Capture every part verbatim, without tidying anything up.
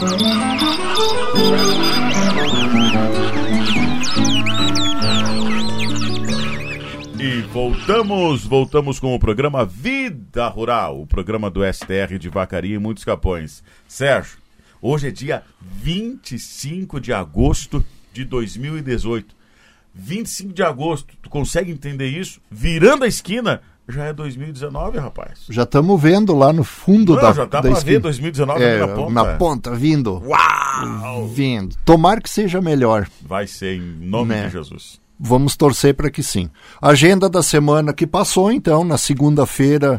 E voltamos, voltamos com o programa Vida Rural, o programa do S T R de Vacaria e muitos Capões. Sérgio, hoje é dia vinte e cinco de agosto de dois mil e dezoito. vinte e cinco de agosto, tu consegue entender isso? Virando a esquina, já é dois mil e dezenove, rapaz. Já estamos vendo lá no fundo. Não, da já dá da pra esquina. ver dois mil e dezenove é, na ponta. Na ponta, vindo. Uau! Vindo. Tomara que seja melhor. Vai ser, em nome né? de Jesus. Vamos torcer para que sim. Agenda da semana que passou, então, na segunda-feira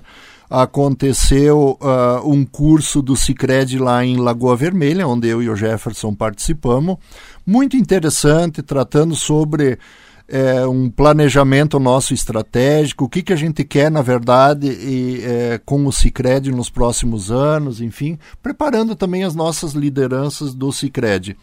aconteceu uh, um curso do Sicredi lá em Lagoa Vermelha, onde eu e o Jefferson participamos. Muito interessante, tratando sobre é, um planejamento nosso estratégico, o que, que a gente quer, na verdade, e, é, com o Sicredi nos próximos anos, enfim, preparando também as nossas lideranças do Sicredi.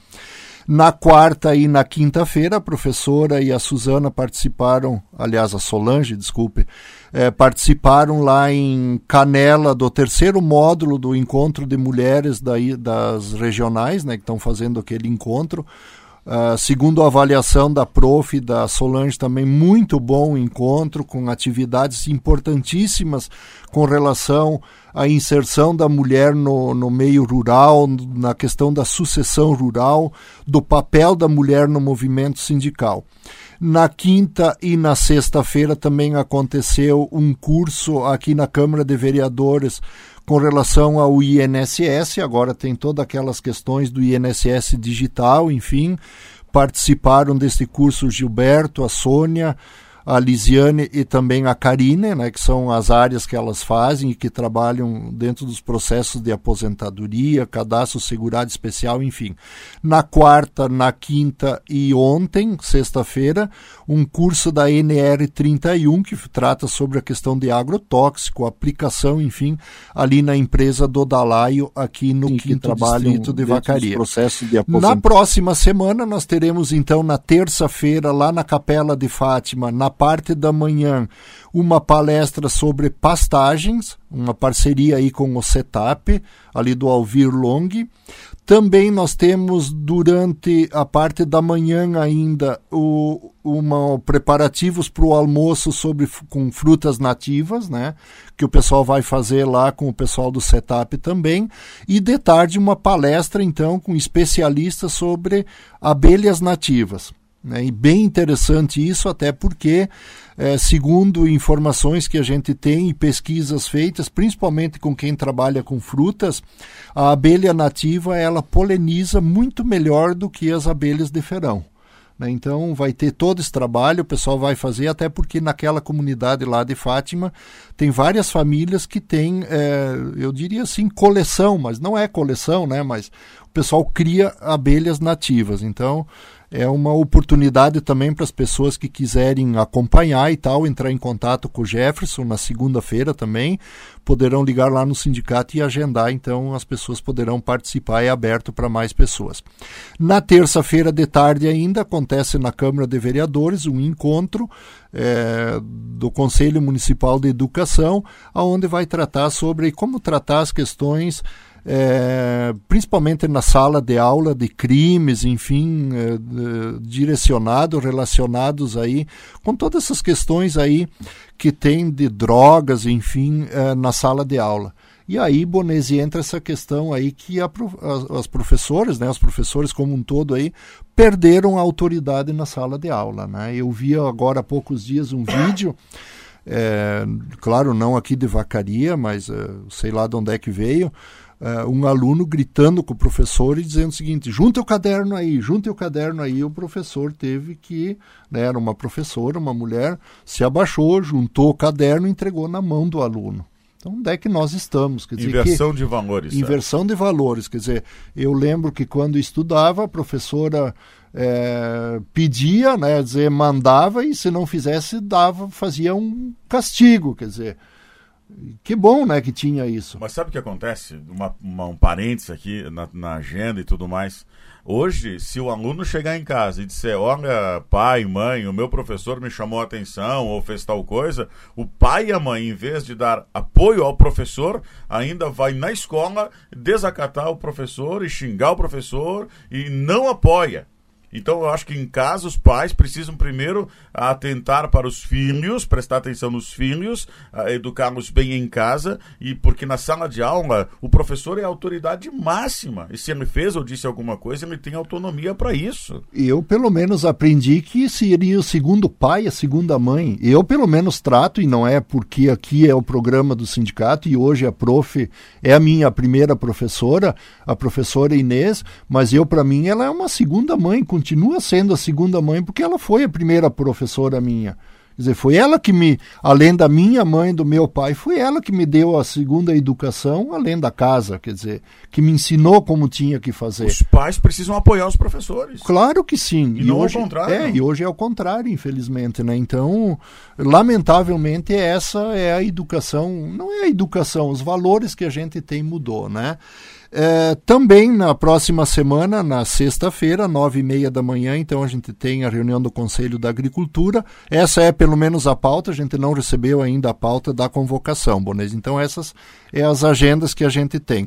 Na quarta e na quinta-feira, a professora e a Suzana participaram, aliás, a Solange, desculpe, é, participaram lá em Canela do terceiro módulo do encontro de mulheres daí, das regionais, né, que estão fazendo aquele encontro. Uh, segundo a avaliação da prof e da Solange, também muito bom encontro, com atividades importantíssimas com relação à inserção da mulher no, no meio rural, na questão da sucessão rural, do papel da mulher no movimento sindical. Na quinta e na sexta-feira também aconteceu um curso aqui na Câmara de Vereadores com relação ao I N S S, agora tem todas aquelas questões do I N S S digital, enfim, participaram desse curso o Gilberto, a Sônia, a Lisiane e também a Karine, né, que são as áreas que elas fazem e que trabalham dentro dos processos de aposentadoria, cadastro segurado especial, enfim. Na quarta, na quinta e ontem, sexta-feira, um curso da N R trinta e um que trata sobre a questão de agrotóxico, aplicação, enfim, ali na empresa do Dalaio, aqui no quinto distrito de Vacaria. De na próxima semana, nós teremos então na terça-feira, lá na Capela de Fátima, na parte da manhã, uma palestra sobre pastagens, uma parceria aí com o Setap, ali do Alvir Long. Também nós temos durante a parte da manhã ainda o, uma, preparativos para o almoço sobre, com frutas nativas, né, que o pessoal vai fazer lá com o pessoal do Setap também. E de tarde uma palestra então com especialistas sobre abelhas nativas. Né, e bem interessante isso, até porque, é, segundo informações que a gente tem e pesquisas feitas, principalmente com quem trabalha com frutas, a abelha nativa ela poliniza muito melhor do que as abelhas de ferão. Né, então vai ter todo esse trabalho, o pessoal vai fazer, até porque naquela comunidade lá de Fátima tem várias famílias que têm, é, eu diria assim, coleção, mas não é coleção, né, mas o pessoal cria abelhas nativas, então é uma oportunidade também para as pessoas que quiserem acompanhar e tal, entrar em contato com o Jefferson na segunda-feira também, poderão ligar lá no sindicato e agendar, então as pessoas poderão participar, é aberto para mais pessoas. Na terça-feira de tarde ainda acontece na Câmara de Vereadores um encontro é, do Conselho Municipal de Educação, onde vai tratar sobre como tratar as questões É, principalmente na sala de aula de crimes, enfim, é, é, direcionado, relacionados aí com todas essas questões aí que tem de drogas, enfim, é, na sala de aula. E aí, Bonesi, entra essa questão aí que a, as, as professoras, né, os professores como um todo aí, perderam a autoridade na sala de aula, né? Eu vi agora há poucos dias um vídeo, é, claro, não aqui de Vacaria, mas é, sei lá de onde é que veio, Uh, um aluno gritando com o professor e dizendo o seguinte: junta o caderno aí, junta o caderno aí. O professor teve que, né, era uma professora, uma mulher, se abaixou, juntou o caderno e entregou na mão do aluno. Então, onde é que nós estamos? Quer dizer, inversão que, de valores. Inversão de valores. Quer dizer, eu lembro que quando estudava, a professora é, pedia, né, dizer, mandava, e se não fizesse, dava, fazia um castigo, quer dizer. Que bom, né, que tinha isso. Mas sabe o que acontece? Uma, uma, um parênteses aqui na, na agenda e tudo mais. Hoje, se o aluno chegar em casa e disser, olha, pai, mãe, o meu professor me chamou a atenção ou fez tal coisa, o pai e a mãe, em vez de dar apoio ao professor, ainda vai na escola desacatar o professor e xingar o professor e não apoia. Então, eu acho que em casa os pais precisam primeiro atentar para os filhos, prestar atenção nos filhos, educá-los bem em casa, e porque na sala de aula o professor é a autoridade máxima. E se ele fez ou disse alguma coisa, ele tem autonomia para isso. Eu, pelo menos, aprendi que seria o segundo pai, a segunda mãe. Eu, pelo menos, trato, e não é porque aqui é o programa do sindicato, e hoje a prof é a minha primeira professora, a professora Inês, mas eu, para mim, ela é uma segunda mãe, com continua sendo a segunda mãe, porque ela foi a primeira professora minha. Quer dizer, foi ela que me, além da minha mãe, do meu pai, foi ela que me deu a segunda educação, além da casa, quer dizer, que me ensinou como tinha que fazer. Os pais precisam apoiar os professores. Claro que sim. E, e não hoje, ao contrário. É, e hoje é o contrário, infelizmente, né? Então, lamentavelmente, essa é a educação, não é a educação, os valores que a gente tem mudou, né? É, também na próxima semana, na sexta-feira, nove e meia da manhã, então a gente tem a reunião do Conselho da Agricultura. Essa é pelo menos a pauta, a gente não recebeu ainda a pauta da convocação, Bonês. Então essas é as agendas que a gente tem.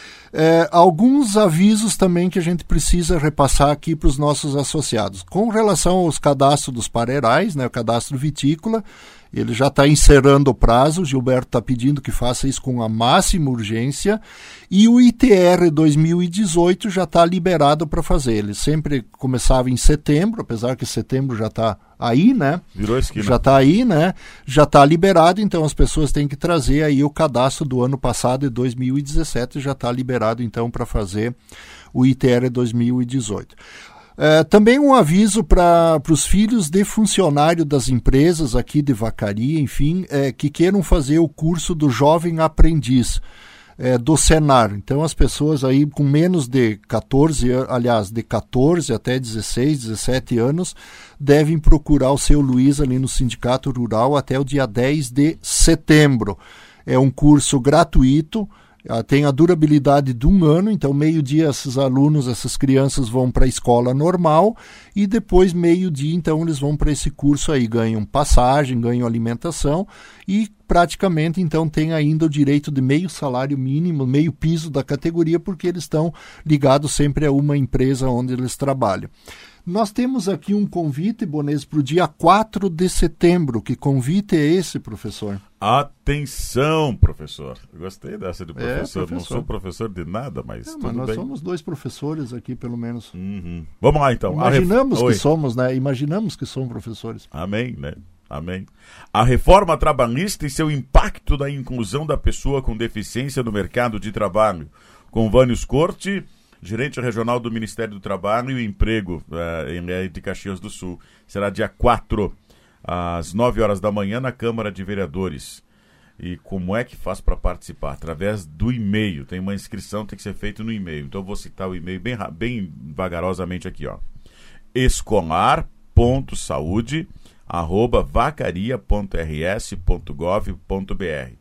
É, alguns avisos também que a gente precisa repassar aqui para os nossos associados. Com relação aos cadastros dos pareirais, né, o cadastro vitícola, ele já está encerrando o prazo, o Gilberto está pedindo que faça isso com a máxima urgência, e o I T R dois mil e dezoito já está liberado para fazer. Ele sempre começava em setembro, apesar que setembro já está aí, né? Virou esquina. Já está aí, né? Já está liberado, então as pessoas têm que trazer aí o cadastro do ano passado, de dois mil e dezessete, já está liberado então para fazer o I T R dois mil e dezoito. Uh, também um aviso para os filhos de funcionário das empresas aqui de Vacaria, enfim, é, que queiram fazer o curso do Jovem Aprendiz é, do Senar. Então as pessoas aí com menos de catorze, aliás, de catorze até dezesseis, dezessete anos, devem procurar o seu Luiz ali no Sindicato Rural até o dia dez de setembro. É um curso gratuito, tem a durabilidade de um ano, então meio-dia esses alunos, essas crianças vão para a escola normal e depois meio-dia então eles vão para esse curso aí, ganham passagem, ganham alimentação e praticamente então tem ainda o direito de meio salário mínimo, meio piso da categoria, porque eles estão ligados sempre a uma empresa onde eles trabalham. Nós temos aqui um convite, Bonês, para o dia quatro de setembro. Que convite é esse, professor? Atenção, professor. Eu gostei dessa de professor. É, professor. Não sou professor de nada, mas é, tudo mas nós bem. somos dois professores aqui, pelo menos. Uhum. Vamos lá, então. Imaginamos ref... que somos, né? Imaginamos que somos professores. Amém, né? Amém. A reforma trabalhista e seu impacto na inclusão da pessoa com deficiência no mercado de trabalho. Com Vânios Corte, gerente regional do Ministério do Trabalho e Emprego uh, em de Caxias do Sul. Será dia quatro, às nove horas da manhã, na Câmara de Vereadores. E como é que faz para participar? Através do e-mail. Tem uma inscrição, tem que ser feita no e-mail. Então eu vou citar o e-mail bem, bem vagarosamente aqui, ó. escolar ponto saúde arroba vacaria ponto r s ponto gov ponto b r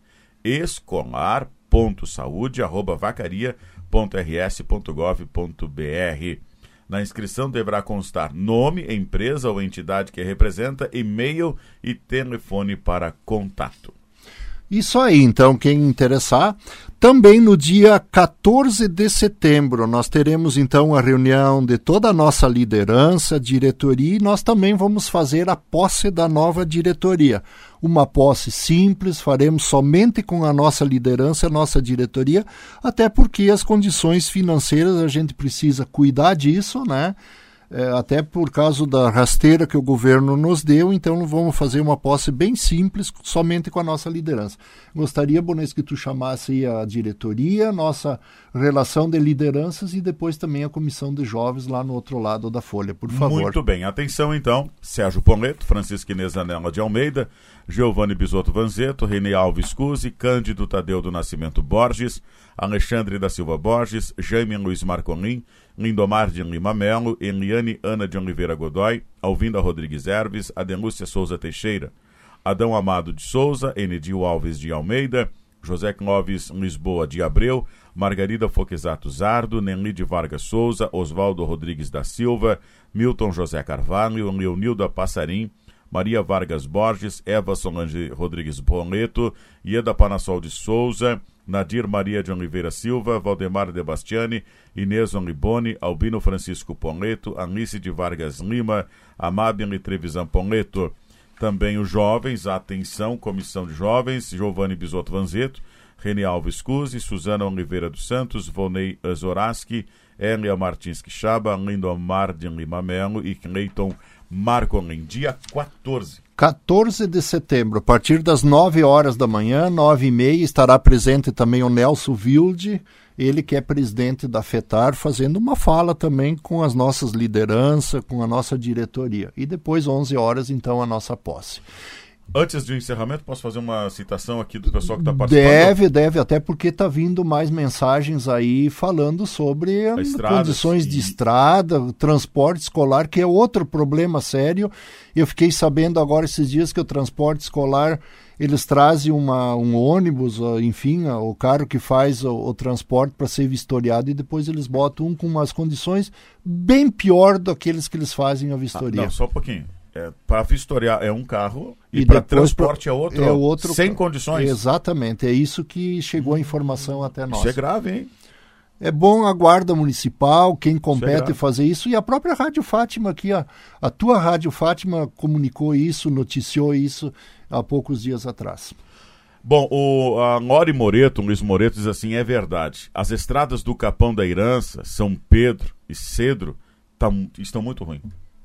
escolar ponto saúde arroba vacaria ponto r s ponto gov ponto b r. Na inscrição deverá constar nome, empresa ou entidade que representa, e-mail e telefone para contato. Isso aí, então, quem interessar. Também no dia quatorze de setembro nós teremos então a reunião de toda a nossa liderança, diretoria, e nós também vamos fazer a posse da nova diretoria. Uma posse simples, faremos somente com a nossa liderança, a nossa diretoria, até porque as condições financeiras a gente precisa cuidar disso, né? É, até por causa da rasteira que o governo nos deu, então vamos fazer uma posse bem simples, somente com a nossa liderança. Gostaria, Bonês, que tu chamasse a diretoria, nossa relação de lideranças e depois também a comissão de jovens lá no outro lado da folha, por favor. Muito bem, atenção então, Sérgio Poleto, Francisco Inês Anela de Almeida, Giovanni Bisotto Vanzeto, René Alves Cusi, Cândido Tadeu do Nascimento Borges, Alexandre da Silva Borges, Jaime Luiz Marcolin, Lindomar de Lima Melo, Eliane Ana de Oliveira Godoy, Alvinda Rodrigues Herves, Adelúcia Souza Teixeira, Adão Amado de Souza, Enedil Alves de Almeida, José Clóvis Lisboa de Abreu, Margarida Foquesato Zardo, Nenli de Vargas Souza, Oswaldo Rodrigues da Silva, Milton José Carvalho, Leonilda Passarim, Maria Vargas Borges, Eva Solange Rodrigues Boneto, Ieda Panassol de Souza, Nadir Maria de Oliveira Silva, Valdemar de Bastiani, Inês Onliboni, Albino Francisco Poneto, Anice de Vargas Lima, Amabile Trevisan Poneto. Também os jovens, atenção, Comissão de Jovens, Giovanni Bisotto Vanzeto, René Alves Cusi, Suzana Oliveira dos Santos, Vonei Zoraski, Elia Martins Quixaba, Lindomar de Lima Melo e Cleiton Marcolin. Dia quatorze. quatorze de setembro, a partir das nove horas da manhã, nove e meia, estará presente também o Nelson Wilde, ele que é presidente da FETAR, fazendo uma fala também com as nossas lideranças, com a nossa diretoria. E depois, onze horas, então, a nossa posse. Antes do encerramento, posso fazer uma citação aqui do pessoal que está participando? Deve, deve, até porque está vindo mais mensagens aí falando sobre estrada, condições sim. de estrada, transporte escolar, que é outro problema sério. Eu fiquei sabendo agora esses dias que o transporte escolar, eles trazem uma, um ônibus, enfim, o carro que faz o, o transporte para ser vistoriado e depois eles botam um com umas condições bem pior do que aqueles que eles fazem a vistoria. Ah, não, só um pouquinho. É, para vistoriar é um carro e, e para transporte pra, é, outro, é outro sem condições. Exatamente, é isso que chegou a informação até nós. Isso é grave, hein? É bom a Guarda Municipal, quem compete é fazer isso, e a própria Rádio Fátima aqui, a, a tua Rádio Fátima comunicou isso, noticiou isso há poucos dias atrás. Bom, o a Lori Moreto, o Luiz Moreto diz assim, é verdade, as estradas do Capão da Irança, São Pedro e Cedro tá, estão muito ruins.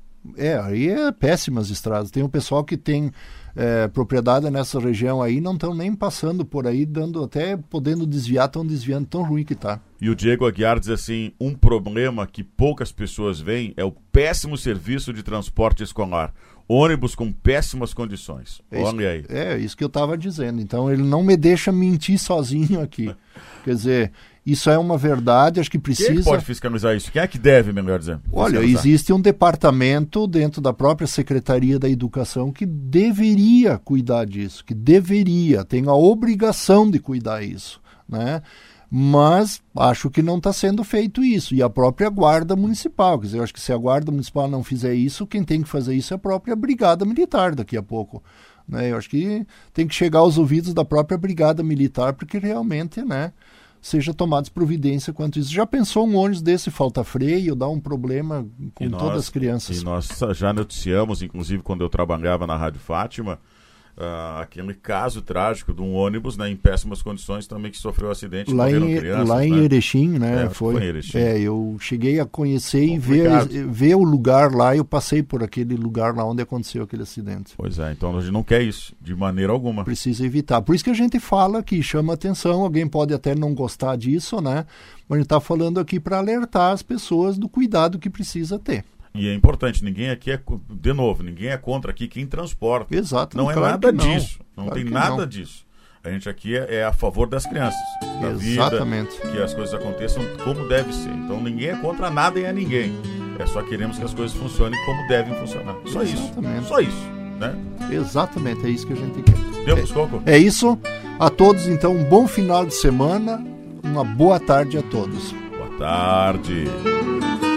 É, aí é péssimas estradas. Tem um pessoal que tem é, propriedade nessa região aí, não estão nem passando por aí, dando até podendo desviar, estão desviando, tão ruim que tá. E o Diego Aguiar diz assim, um problema que poucas pessoas veem é o péssimo serviço de transporte escolar. Ônibus com péssimas condições. É Olha isso, aí. É isso que eu estava dizendo. Então ele não me deixa mentir sozinho aqui. Quer dizer, isso é uma verdade, acho que precisa... Quem é que pode fiscalizar isso? Quem é que deve, melhor dizendo? Olha, existe um departamento dentro da própria Secretaria da Educação que deveria cuidar disso, que deveria, tem a obrigação de cuidar disso, né? Mas acho que não está sendo feito isso. E a própria Guarda Municipal, quer dizer, eu acho que se a Guarda Municipal não fizer isso, quem tem que fazer isso é a própria Brigada Militar daqui a pouco. Né? Eu acho que tem que chegar aos ouvidos da própria Brigada Militar para que realmente, né, seja tomadas providência quanto isso. Já pensou um ônibus desse falta freio, dá um problema com nós, todas as crianças? E nós já noticiamos, inclusive quando eu trabalhava na Rádio Fátima, Uh, aquele caso trágico de um ônibus, né, em péssimas condições também, que sofreu um acidente lá em, crianças, lá né? em Erechim, né? É, foi, foi em Erechim. É, eu cheguei a conhecer Complicado. e ver, ver o lugar lá, eu passei por aquele lugar lá onde aconteceu aquele acidente. Pois é, então a gente não quer isso, de maneira alguma. Precisa evitar. Por isso que a gente fala aqui, chama atenção, alguém pode até não gostar disso, né? Mas a gente está falando aqui para alertar as pessoas do cuidado que precisa ter. E é importante, ninguém aqui é, de novo, ninguém é contra aqui quem transporta. Exato. Não é claro nada não. disso. Não claro tem nada não. disso. A gente aqui é, é a favor das crianças, da Exatamente. vida, que as coisas aconteçam como deve ser. Então ninguém é contra nada e a ninguém. É só queremos que as coisas funcionem como devem funcionar. Só Exatamente. isso. Só isso. Né? Exatamente, é isso que a gente quer. Deu, Coco? É, é isso. A todos, então, um bom final de semana. Uma boa tarde a todos. Boa tarde.